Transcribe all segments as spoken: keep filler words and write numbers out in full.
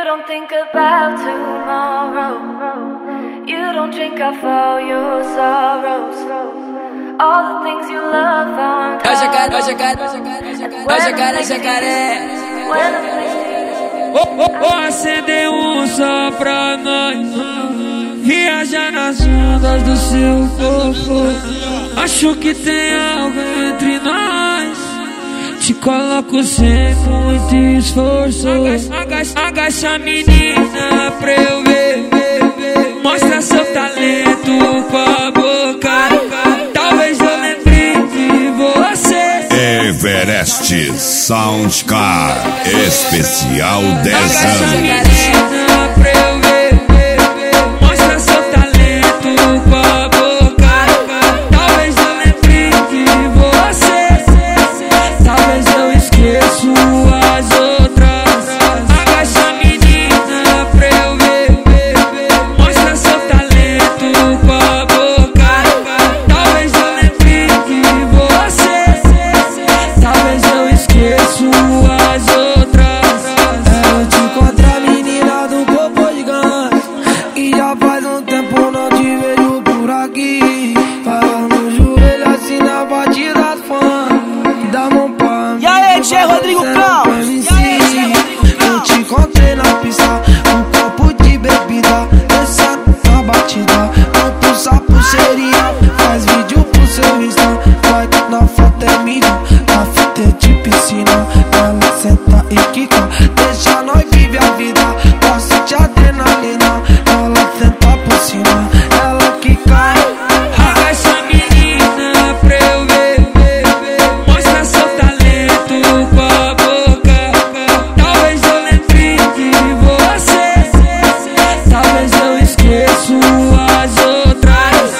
don't think about tomorrow. You don't drink off all your sorrows. All the things you love aren't É o jacaré, é o jacaré, é o jacaré, é o jacaré. Vou acender um só pra nós, viajar nas ondas do seu corpo. Acho que tem algo entre nós, te coloco sem muito esforço. Agacha, agacha menina pra eu ver, mostra seu talento com a boca. Talvez eu lembre de você. Everest Soundcar Especial dez Agacha anos. menina pra eu ver, mostra seu talento com a boca. Talvez eu lembre de você, talvez eu esqueço as outras. Agacha menina pra eu ver, mostra seu talento com a boca. Talvez eu lembre de você, talvez eu esqueço as outras. Eu te encontro a menina do corpo gigante, e já faz um tempo não te vejo por aqui. Fala no joelho assim na batida do funk, dá mão pra mim. E aí, Tchê Rodrigo Cal? Eu te encontrei na pista, um copo de bebida, descendo na batida. Quanto essa pulseirinha, faz vídeo pro seu Insta. Vai que na foto é mídia, na fita é de piscina. Ela senta e quica, deixa nós viver a vida. Gosto de adrenalina, ela senta por cima, ela quica. Agacha menina pra eu ver, mostra seu talento com a boca. Talvez eu lembre de você, talvez eu esqueço as outras.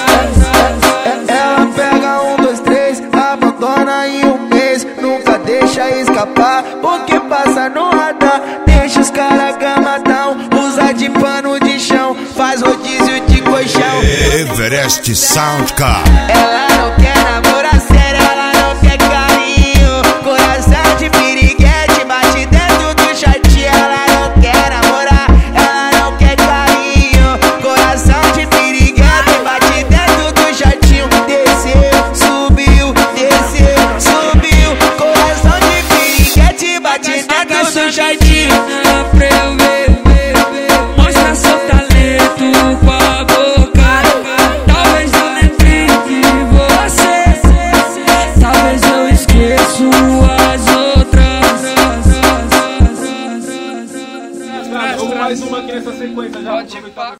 Ela pega um, dois, três, abandona em um mês. Nunca deixa escapar, porque passa no radar. Deixa os caras gamadão, usa de pano de chão, faz rodízio de colchão. Everest Soundcar. Ela não quer namorar sério, ela não quer carinho. Coração de piriguete, bate dentro do shortinho. Ela não quer namorar, ela não quer carinho. Coração de piriguete, bate dentro do shortinho. Desceu, subiu, desceu, subiu. Coração de piriguete, bate dentro do shortinho. Pra eu ver, mostra seu talento com a boca. Talvez eu lembre de você, talvez eu esqueço as outras. Mais uma aqui nessa sequência já.